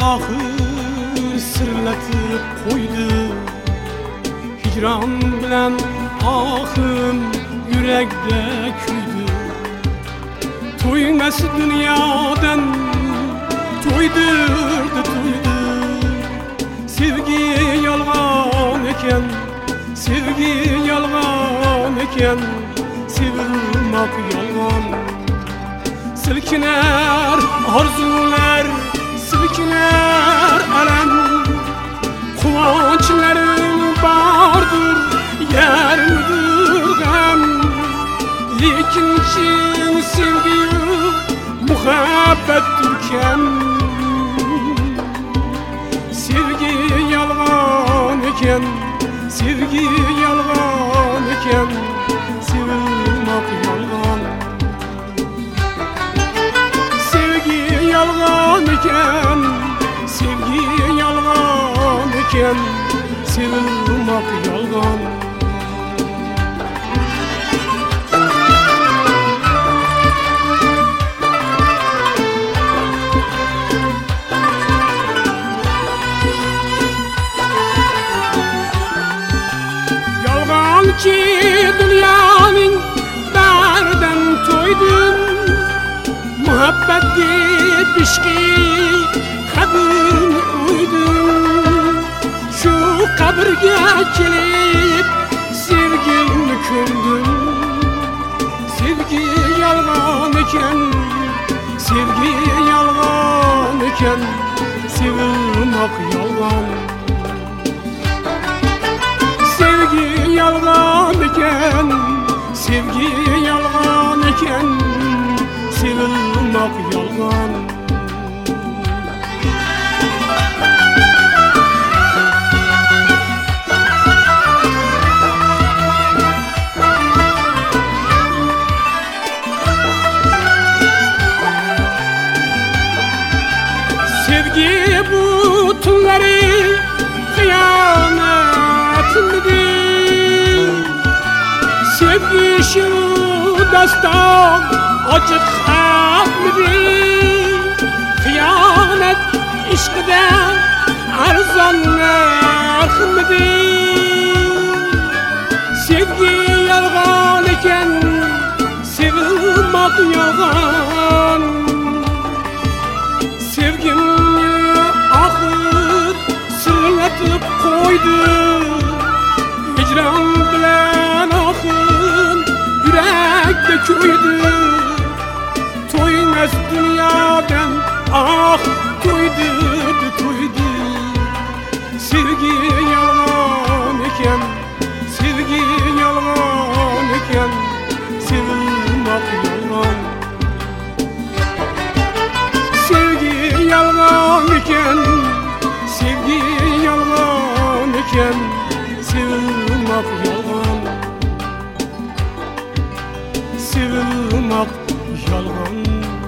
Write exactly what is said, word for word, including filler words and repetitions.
ahır sırlatıp koydu. Hicran bilen ahım yürekde küydü. Toymas dünyadan toydurdu toydu. Sevgi yalgan eken, sevgi yalgan eken, sevilmek yalgan. Silkiner arzular, silkiner alem. Kıvançların bardır, yermidir gam. Lekin cin sevgi muhabbettir kem. Sevgi yalgan eken, sevgi yalgan eken, sevilmek yalgan. Sevgi yalgan eken, sevgi yalgan eken, sevilmek yalgan. Ki dünyanın derden toydum. Muhabbet deyip işki kabrini uydum. Şu kabirge gelip sevgimni kömdüm. Sevgi yalgan eken, sevgi yalgan eken, sevilmek yalgan. Sevgi yalgan eken, sevgi yalgan eken, sevilmek yalgan. Sevgi butunları kıyamet midir? Sevgi şu dastan acık hak midir? Kıyamet işkide arzan nark midir? Sevgi yalgan eken, sevilmek yalgan. Sevgimni ahır sırlatıp koydu. Hicran bilen ahım yürekde küydü. Toymas dünyadan ah toydu toydu. Sevgi yalgan eken, sevgi yalgan eken, sevilmek yalgan. Sevgi yalgan eken, sevgi yalgan eken, sevilmek yalgan. Sevilmek yalgan.